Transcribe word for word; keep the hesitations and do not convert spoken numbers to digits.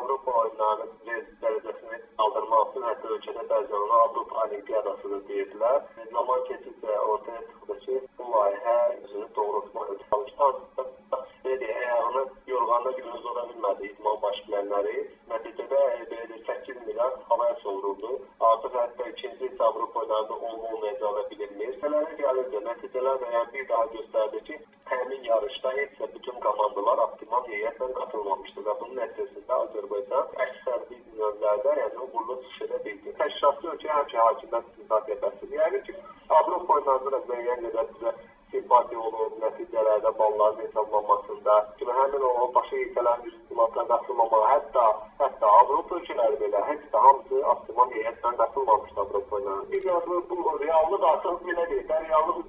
Avropa oyunlarının dərəcəsini qaldırmaq üçün hətta ölkədə bəzən ona Avropa Olimpiyadası da deyirdilər. Zaman keçdikcə ortaya çıxdı ki, bu layihə özünü doğrultmağa çalışdı. Əgər onu yorğanda günümüz ola bilmədi idman başqalarları, nəticədə belə səkkiz milyard havaya sovruldu. Artıq hətta ikinci Avropa oyunlarında olma-olmayacağı da bilinmir. Nələrə gəlir də, nəticələr də yəni bir daha göstərdi ki, həmin yarışda heç də bütün komandalar optimal heyətlə qatılmamışdı və bunun nəticəsində Azərbaycan əksər bir növlərdə yəni uğurlu çıxış edə bildi. Təşkilatçı ölkə həmişə hakimiyyət simpatiya bəslədir. Yəni ki, Avropa oyunlarında da müəyyən qədər bizə simpatiya olur, nəticələrdə balların hesablanmasında, kimi həmin o başa yetələrin üstünlüklə qatılmamağı, hətta hətta Avropa ölkələri belə heç də hamısı optimal heyətlə qatılmamışdı Avropa oyunlarına. Bir bu, bu reallıq artıq belə deyil, reallıq